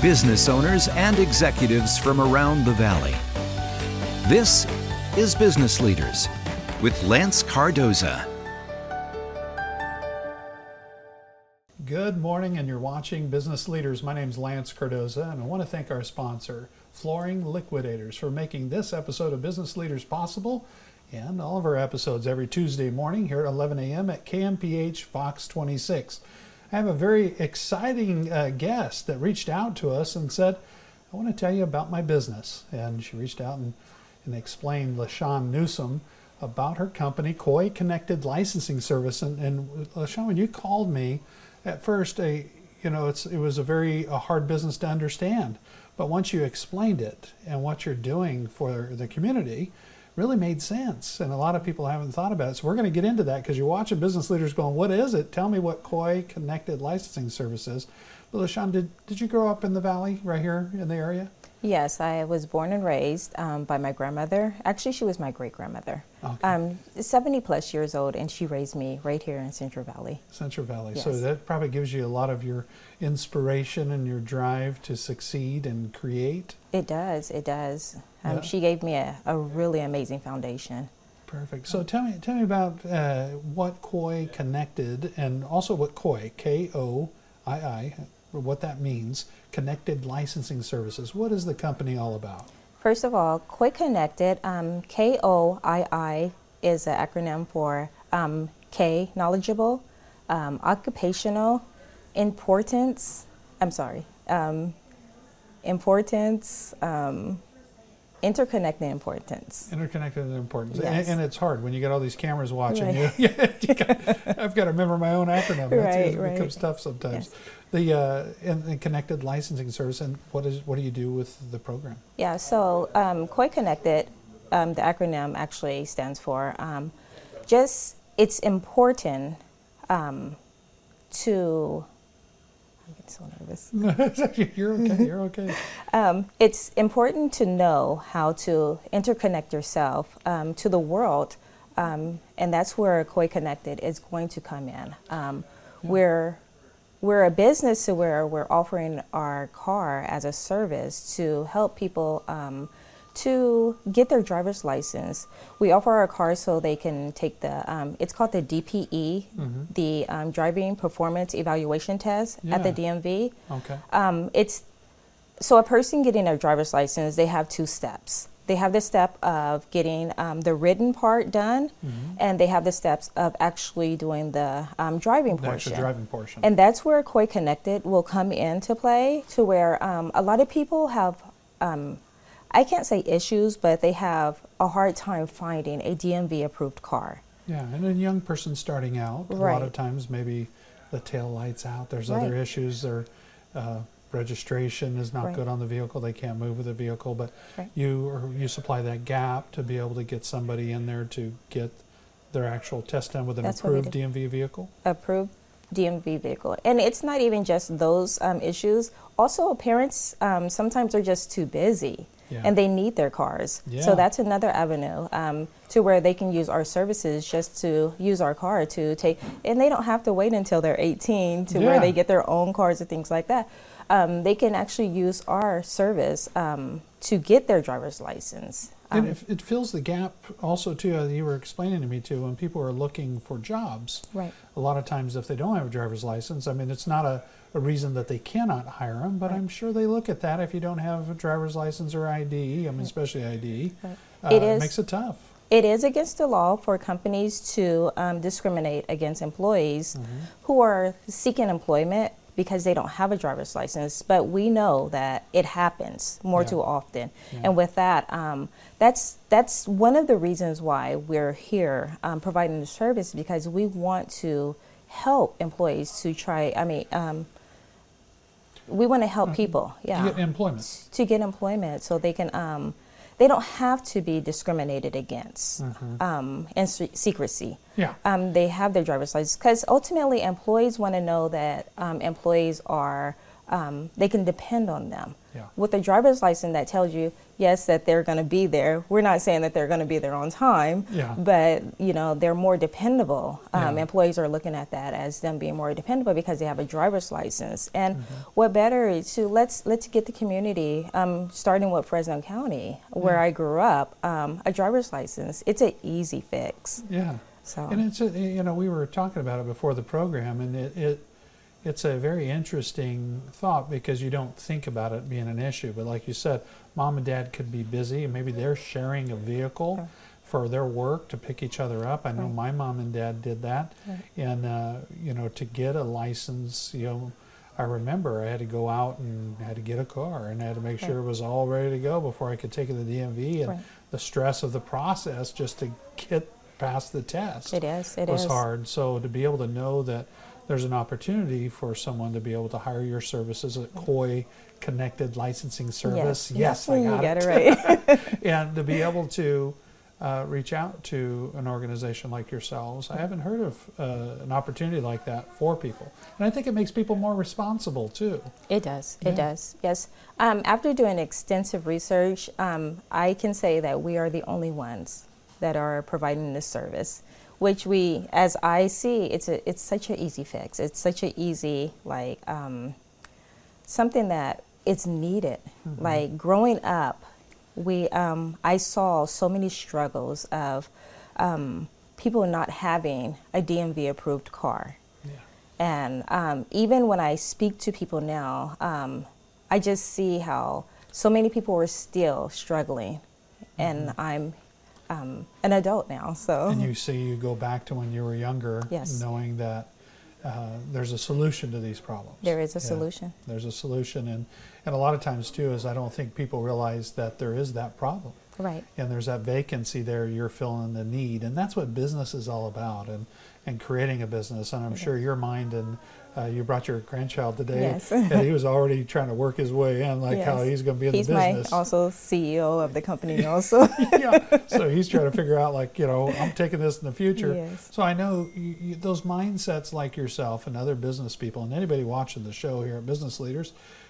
business owners and executives from around the Valley. This is Business Leaders with Lance Cardoza. Good morning, and you're watching Business Leaders. My name is Lance Cardoza, and I want to thank our sponsor, Flooring Liquidators, for making this episode of Business Leaders possible, and all of our episodes every Tuesday morning here at 11 a.m. at KMPH Fox 26. I have a very exciting guest that reached out to us and said, I want to tell you about my business. And she reached out and explained, LaShawn Newsom, about her company, Coy Connected Licensing Service. And LaShawn, when you called me, at first, it was a hard business to understand. But once you explained it and what you're doing for the community, really made sense. And a lot of people haven't thought about it. So we're going to get into that because you're watching Business Leaders going, what is it? Tell me what Coy Connected Licensing Service is. But LaShawn, did you grow up in the Valley right here in the area? Yes, I was born and raised by my grandmother. Actually, she was my great-grandmother. Okay. 70 plus years old, and she raised me right here in Central Valley. Central Valley. Yes. So that probably gives you a lot of your inspiration and your drive to succeed and create. It does. Yeah. She gave me a really amazing foundation. Perfect. So tell me about what Coy Connected, and also what Coy, K-O-I-I, what that means, Connected Licensing Services. What is the company all about? First of all, Coy Connected, K-O-I-I is an acronym for K, knowledgeable, occupational, importance, interconnected importance. Interconnected importance. Yes. And it's hard when you get all these cameras watching right. you. I've got to remember my own acronym. It becomes tough sometimes. Yes. The Connected Licensing Service, and what do you do with the program? Yeah, so Coy Connected, the acronym actually stands for it's important to. I'm getting so nervous. You're okay. It's important to know how to interconnect yourself to the world, and that's where Coy Connected is going to come in. We're a business where we're offering our car as a service to help people to get their driver's license. We offer our cars so they can take it's called the DPE, the Driving Performance Evaluation Test at the DMV. Okay. So a person getting their driver's license, they have two steps. They have the step of getting the written part done, and they have the steps of actually doing the driving portion. Actual driving portion. And that's where Coy Connected will come into play, to where a lot of people have, I can't say issues, but they have a hard time finding a DMV approved car. Yeah, and a young person starting out, a lot of times maybe the tail light's out. There's other issues. Their registration is not good on the vehicle. They can't move with the vehicle, but you supply that gap to be able to get somebody in there to get their actual test done with an approved DMV vehicle? Approved DMV vehicle. And it's not even just those issues. Also, parents sometimes are just too busy. Yeah. And they need their cars. Yeah. So that's another avenue to where they can use our services just to use our car to take, and they don't have to wait until they're 18 to where they get their own cars and things like that. They can actually use our service to get their driver's license. And it fills the gap also, too, as you were explaining to me, too, when people are looking for jobs. Right. A lot of times if they don't have a driver's license, I mean, it's not a reason that they cannot hire them, but I'm sure they look at that if you don't have a driver's license or ID, I mean, especially ID. It makes it tough. It is against the law for companies to discriminate against employees who are seeking employment because they don't have a driver's license, but we know that it happens too often. Yeah. And with that, that's one of the reasons why we're here providing the service, because we want to help employees to we want to help people, to get employment, so they can they don't have to be discriminated against in secrecy. Yeah. They have their driver's license, because ultimately employees want to know that employees are they can depend on them. Yeah. With a driver's license that tells you, yes, that they're going to be there. We're not saying that they're going to be there on time, but they're more dependable. Employees are looking at that as them being more dependable because they have a driver's license. And what better is to let's get the community, starting with Fresno County, where I grew up, a driver's license. It's an easy fix. Yeah. So. And it's we were talking about it before the program, and it's a very interesting thought because you don't think about it being an issue. But like you said, mom and dad could be busy and maybe they're sharing a vehicle for their work to pick each other up. I know my mom and dad did that. And, to get a license, I remember I had to go out and I had to get a car and I had to make sure it was all ready to go before I could take it to the DMV. And the stress of the process just to get past the test was hard. So to be able to know that there's an opportunity for someone to be able to hire your services at COI Connected Licensing Service. Yes, I got it right. And to be able to reach out to an organization like yourselves. I haven't heard of an opportunity like that for people. And I think it makes people more responsible too. It does. It does. Yes. After doing extensive research, I can say that we are the only ones that are providing this service. Which we, as I see, it's such an easy fix. It's such an easy, something that it's needed. Like growing up, I saw so many struggles of people not having a DMV approved car. And even when I speak to people now, I just see how so many people are still struggling. And I'm an adult now, so. And you go back to when you were younger, knowing that there's a solution to these problems. There is a solution. There's a solution, and a lot of times too is I don't think people realize that there is that problem. Right. And there's that vacancy there, you're filling the need, and that's what business is all about, and creating a business. And I'm sure your mind, and you brought your grandchild today, and he was already trying to work his way in, how he's going to be in the business. He's also CEO of the company also. So he's trying to figure out, I'm taking this in the future. So I know those mindsets like yourself and other business people, and anybody watching the show here at Business Leaders,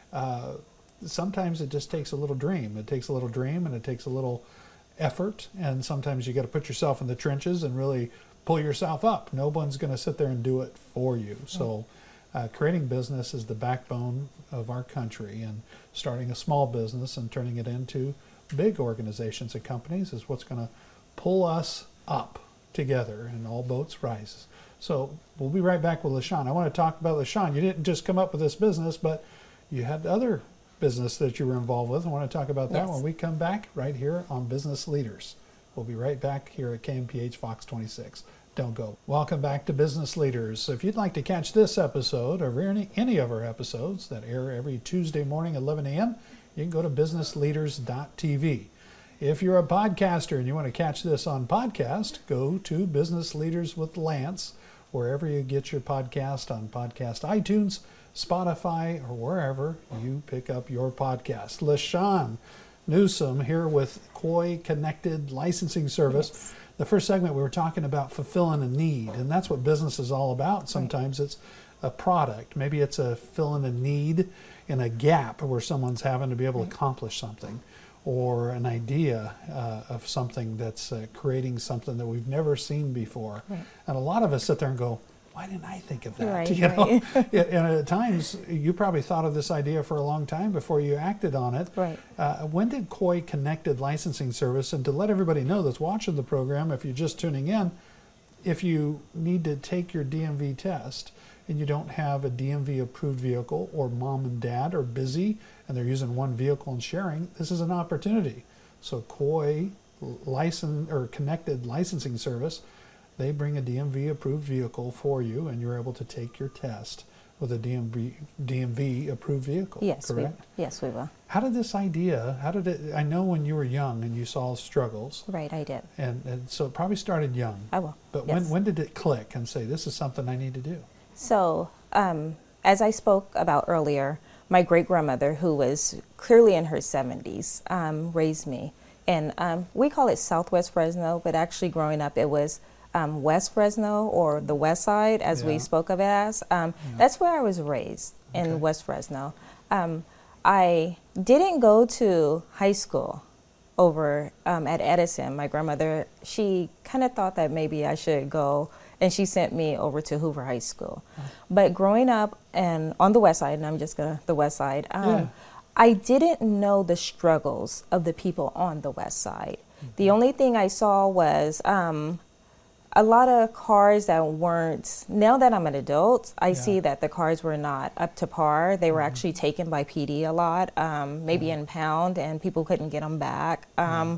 sometimes it just takes a little dream. It takes a little dream and it takes a little effort, and sometimes you got to put yourself in the trenches and really pull yourself up. No one's going to sit there and do it for you. So creating business is the backbone of our country, and starting a small business and turning it into big organizations and companies is what's going to pull us up together, and all boats rise. So we'll be right back with LaShawn. I want to talk about LaShawn. You didn't just come up with this business, but you had other business that you were involved with. I want to talk about that when we come back right here on Business Leaders. We'll be right back here at KMPH Fox 26. Don't go. Welcome back to Business Leaders. If you'd like to catch this episode or any of our episodes that air every Tuesday morning at 11 a.m., you can go to businessleaders.tv. If you're a podcaster and you want to catch this on podcast, go to Business Leaders with Lance, wherever you get your podcast, on Podcast iTunes, Spotify, or wherever you pick up your podcast. LaShawn Newsom here with COI Connected Licensing Service. The first segment we were talking about fulfilling a need, and that's what business is all about. Sometimes it's a product. Maybe it's filling a need in a gap where someone's having to be able to accomplish something, or an idea of something that's creating something that we've never seen before. And a lot of us sit there and go, why didn't I think of that? And at times, you probably thought of this idea for a long time before you acted on it. When did COI Connected Licensing Service, and to let everybody know that's watching the program, if you're just tuning in, if you need to take your DMV test and you don't have a DMV approved vehicle, or mom and dad are busy and they're using one vehicle and sharing, this is an opportunity. So COI Connected Licensing Service, they bring a DMV approved vehicle for you, and you're able to take your test with a DMV approved vehicle. Correct? Yes, we will. How did this idea, I know when you were young and you saw struggles. Right, I did. And so it probably started young. I will. But when did it click and say, this is something I need to do? So, as I spoke about earlier, my great-grandmother, who was clearly in her 70s, raised me. And we call it Southwest Fresno, but actually growing up it was West Fresno, or the West Side, as we spoke of it as. That's where I was raised, in West Fresno. I didn't go to high school over at Edison. My grandmother, she kind of thought that maybe I should go, and she sent me over to Hoover High School. But growing up and on the West Side, and I'm just the West Side, I didn't know the struggles of the people on the West Side. The only thing I saw was a lot of cars that weren't, now that I'm an adult, I see that the cars were not up to par. They were actually taken by PD a lot, maybe impound, and people couldn't get them back. And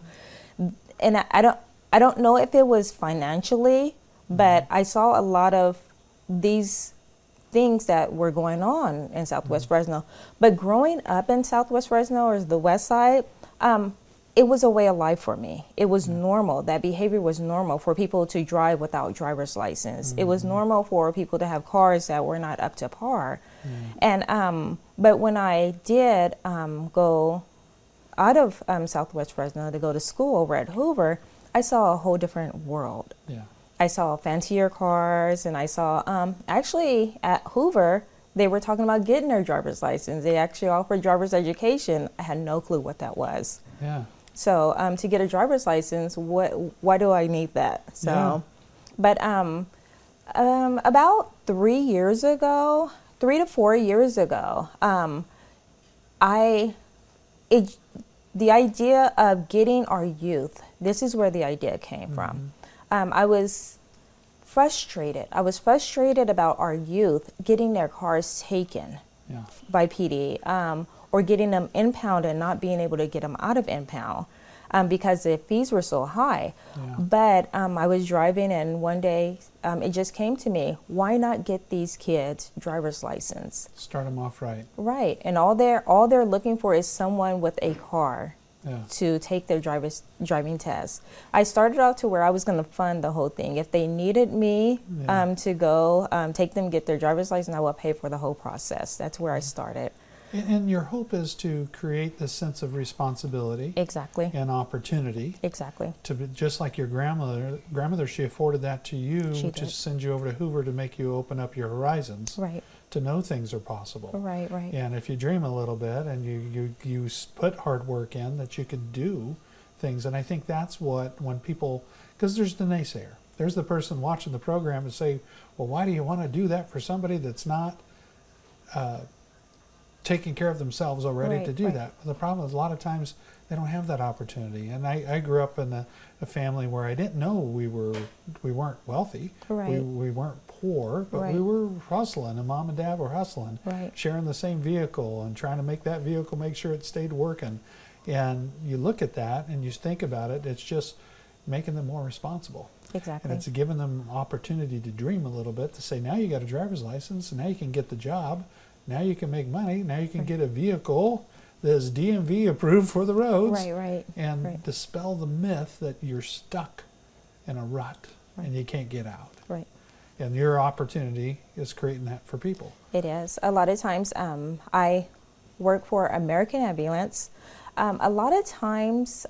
I don't know if it was financially, but I saw a lot of these things that were going on in Southwest Fresno. But growing up in Southwest Fresno or the West Side, it was a way of life for me. It was normal. That behavior was normal for people to drive without driver's license. It was normal for people to have cars that were not up to par. And but when I did go out of Southwest Fresno to go to school over at Hoover, I saw a whole different world. I saw fancier cars, and I saw actually at Hoover, they were talking about getting their driver's license. They actually offered driver's education. I had no clue what that was. So to get a driver's license, why do I need that? So, but about 3 years ago, 3 to 4 years ago, the idea of getting our youth, this is where the idea came from. I was frustrated. I was frustrated about our youth getting their cars taken by PD. Or getting them impounded and not being able to get them out of impound because the fees were so high. But I was driving, and one day it just came to me, why not get these kids driver's license? Start them off right. Right, and all they're looking for is someone with a car to take their driving test. I started out to where I was going to fund the whole thing. If they needed me to go take them get their driver's license, I would pay for the whole process. That's where I started. And your hope is to create this sense of responsibility, and opportunity, to be, just like your grandmother, she afforded that to you to send you over to Hoover to make you open up your horizons, to know things are possible, And if you dream a little bit and you put hard work in, that you could do things. And I think that's what, when people, because there's the naysayer, there's the person watching the program and say, well, why do you want to do that for somebody that's not taking care of themselves already to do that? But the problem is a lot of times they don't have that opportunity. And I grew up in a family where I didn't know we weren't wealthy. We weren't poor, but we were hustling, and mom and dad were hustling, sharing the same vehicle and trying to make that vehicle, make sure it stayed working. And you look at that and you think about it, it's just making them more responsible. And it's giving them opportunity to dream a little bit, to say, now you got a driver's license, and now you can get the job. Now you can make money. Now you can get a vehicle that is DMV approved for the roads. And dispel the myth that you're stuck in a rut and you can't get out. And your opportunity is creating that for people. It is. A lot of times I work for American Ambulance. A lot of times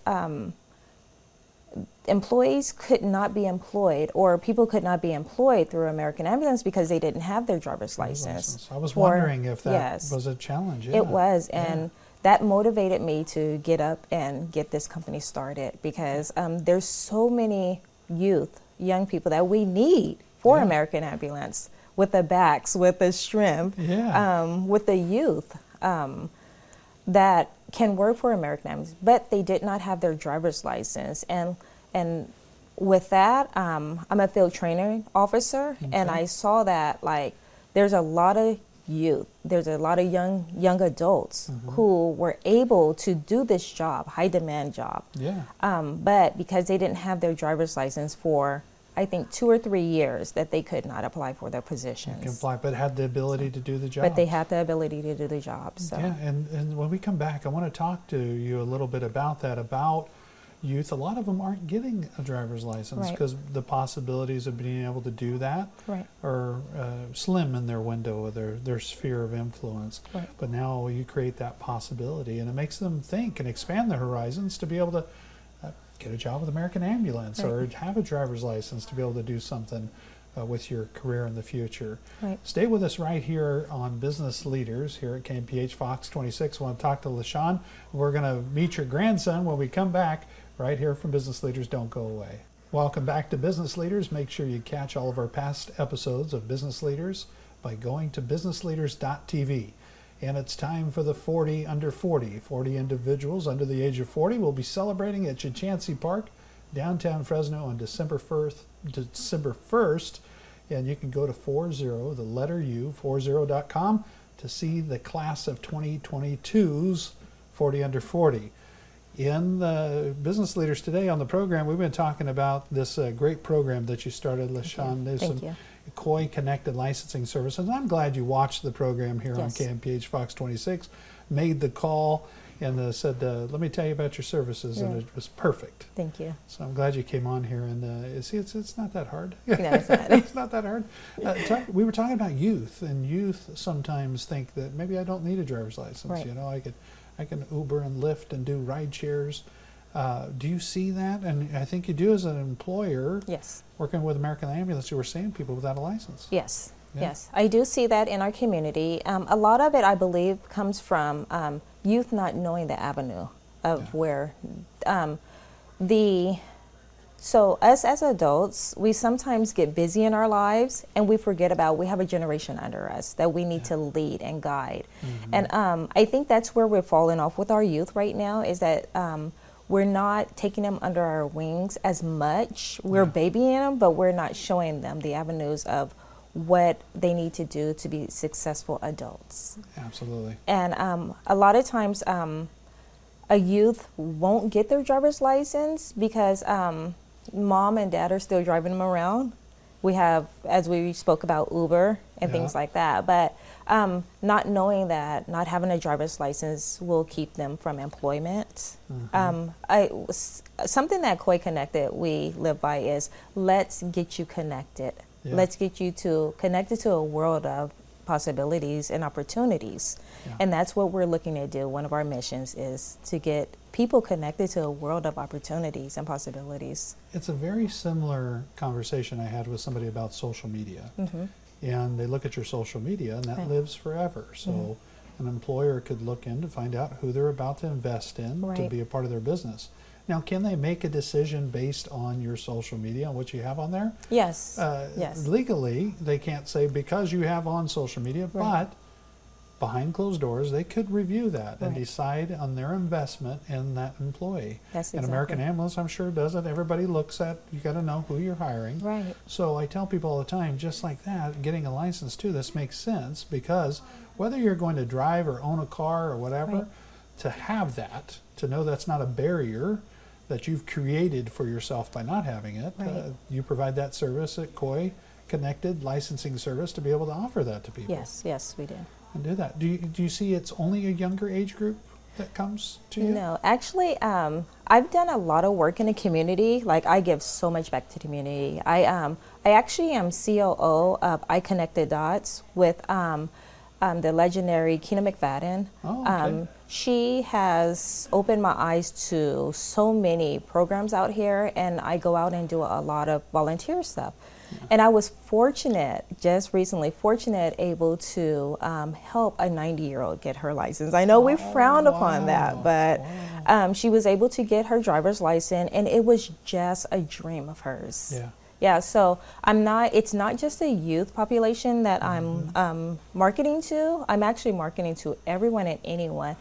employees could not be employed, or people could not be employed through American Ambulance because they didn't have their driver's license. I was wondering if that was a challenge. It was, and that motivated me to get up and get this company started, because there's so many young people that we need for American Ambulance, with the backs, with the strength, with the youth that can work for American Ambulance, but they did not have their driver's license. And with that, I'm a field training officer, and I saw that, like, there's a lot of youth, there's a lot of young adults who were able to do this job, high demand job. But because they didn't have their driver's license for, I think, 2 or 3 years, that they could not apply for their positions. Can apply, but had the ability to do the job. But they had the ability to do the job. So. And when we come back, I want to talk to you a little bit about that, about youth. A lot of them aren't getting a driver's license because the possibilities of being able to do that are slim in their window, their sphere of influence. But now you create that possibility, and it makes them think and expand their horizons to be able to get a job with American Ambulance or have a driver's license to be able to do something with your career in the future. Right. Stay with us right here on Business Leaders here at KMPH Fox 26. I want to talk to LaShawn. We're going to meet your grandson when we come back right here from Business Leaders. Don't go away. Welcome back to Business Leaders. Make sure you catch all of our past episodes of Business Leaders by going to businessleaders.tv. And it's time for the 40 under 40. 40 individuals under the age of 40 will be celebrating at Chichansee Park, downtown Fresno on December 1st. And you can go to 40.com to see the class of 2022's 40 under 40. In the Business Leaders today on the program, we've been talking about this great program that you started, LaShawn Newsom, KOI Connected Licensing Services. I'm glad you watched the program here on KMPH Fox 26, made the call, and said, let me tell you about your services, and it was perfect. Thank you. So I'm glad you came on here, and see, it's not that hard. No, it's not. It's not that hard. We were talking about youth, and youth sometimes think that maybe I don't need a driver's license. Right. You know, I can Uber and Lyft and do ride shares. Do you see that? And I think you do as an employer. Yes. Working with American Ambulance, you were seeing people without a license. Yes. Yeah. Yes, I do see that in our community. A lot of it, I believe, comes from youth not knowing the avenue of where so us as adults, we sometimes get busy in our lives and we forget about we have a generation under us that we need to lead and guide. And I think that's where we're falling off with our youth right now, is that we're not taking them under our wings as much. We're babying them, but we're not showing them the avenues of what they need to do to be successful adults. Absolutely. And a lot of times a youth won't get their driver's license because mom and dad are still driving them around. We have, as we spoke about, Uber and things like that. But not knowing that not having a driver's license will keep them from employment. Something that KOI Connected we live by is let's get you connected. Yeah. Let's get you connected to a world of possibilities and opportunities. Yeah. And that's what we're looking to do. One of our missions is to get people connected to a world of opportunities and possibilities. It's a very similar conversation I had with somebody about social media. And they look at your social media and that lives forever. So an employer could look in to find out who they're about to invest in to be a part of their business. Now, can they make a decision based on your social media and what you have on there? Yes. Yes. Legally, they can't say because you have on social media, but behind closed doors, they could review that and decide on their investment in that employee. That's exactly. And American Ambulance, I'm sure, does it. Everybody looks at, you got to know who you're hiring. Right. So I tell people all the time, just like that, getting a license too, this makes sense because whether you're going to drive or own a car or whatever, to have that, to know that's not a barrier that you've created for yourself by not having it. You provide that service at KOI Connected Licensing Service to be able to offer that to people. Yes, yes, we do. And do that. Do you see it's only a younger age group that comes to you? No, actually, I've done a lot of work in the community. Like, I give so much back to the community. I actually am COO of I Connected Dots with the legendary Kina McFadden. Oh, okay. She has opened my eyes to so many programs out here, and I go out and do a lot of volunteer stuff. And I was just recently able to help a 90-year-old get her license. I know we frowned upon that, but she was able to get her driver's license, and it was just a dream of hers. Yeah, so it's not just a youth population that I'm marketing to. I'm actually marketing to everyone and anyone.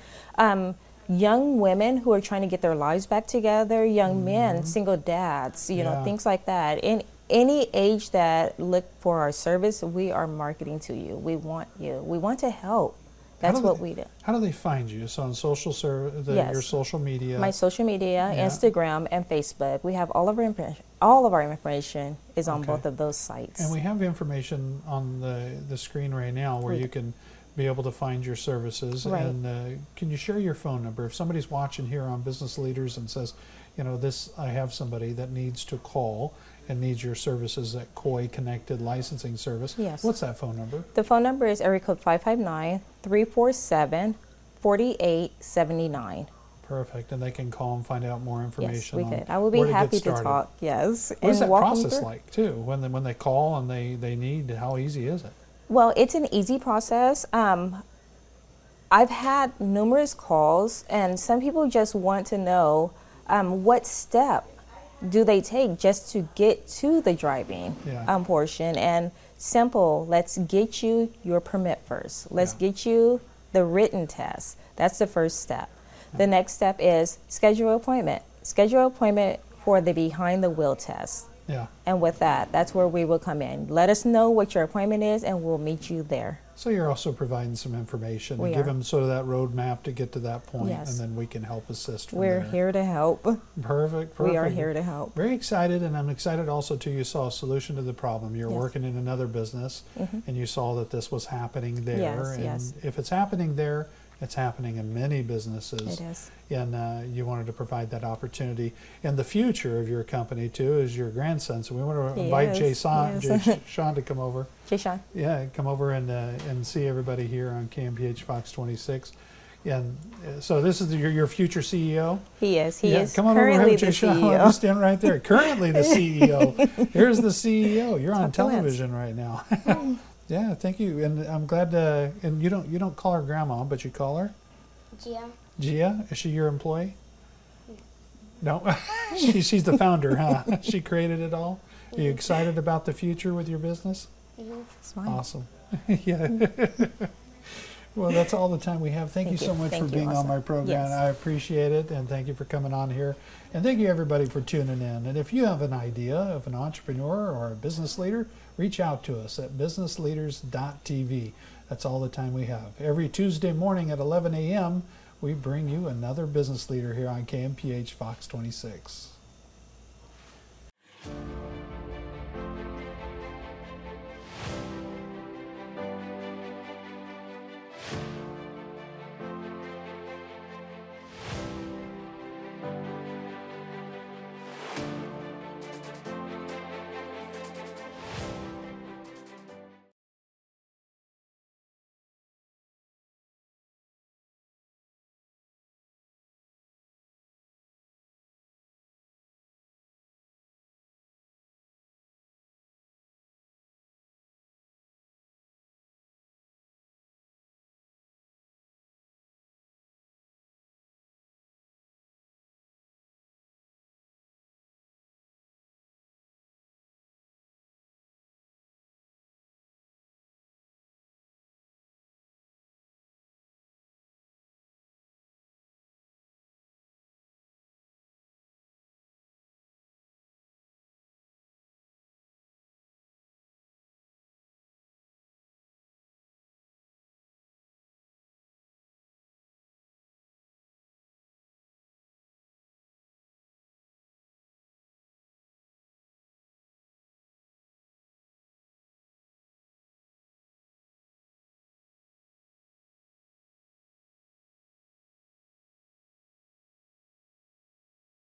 Young women who are trying to get their lives back together, young men, single dads, you know, things like that. In any age that look for our service, we are marketing to you. We want you. We want to help. That's what we do. How do they find you? So on your social media? My social media, Instagram and Facebook. We have all of our information is on both of those sites. And we have information on the screen right now where you can be able to find your services. And can you share your phone number? If somebody's watching here on Business Leaders and says, you know, I have somebody that needs to call and needs your services at KOI Connected Licensing Service. Yes. What's that phone number? The phone number is area code 559-347-4879. Perfect. And they can call and find out more information. Yes, we could. I will be happy to talk. Yes. What is that process like, too? When they call and they need, how easy is it? Well, it's an easy process. I've had numerous calls, and some people just want to know what step do they take just to get to the driving portion. And simple, let's get you your permit first. Let's get you the written test. That's the first step. The next step is schedule an appointment. Schedule an appointment for the behind the wheel test. Yeah. And with that, that's where we will come in. Let us know what your appointment is, and we'll meet you there. So you're also providing some information and give them sort of that roadmap to get to that point, and then we can help assist from We're there. here to help. Perfect. We are here to help. Very excited, and I'm excited also too. You saw a solution to the problem. You're working in another business, and you saw that this was happening there. And if it's happening there, it's happening in many businesses. It is. And you wanted to provide that opportunity. And the future of your company, too, is your grandson. So we want to invite Jay Sean to come over. Jay Sean. Yeah, come over and see everybody here on KMPH Fox 26. And so this is your future CEO? He is. He is come on currently over, the CEO. I'll stand right there. Currently the CEO. Here's the CEO. You're on television right now. Yeah, thank you, and I'm glad to. And you don't call her grandma, but you call her Gia. Gia, is she your employee? No, she's the founder, huh? She created it all. Are you excited about the future with your business? Awesome. Yeah. Well, that's all the time we have. Thank you so much for being on my program. I appreciate it, and thank you for coming on here. And thank you, everybody, for tuning in. And if you have an idea of an entrepreneur or a business leader, reach out to us at businessleaders.tv. That's all the time we have. Every Tuesday morning at 11 a.m., we bring you another business leader here on KMPH Fox 26.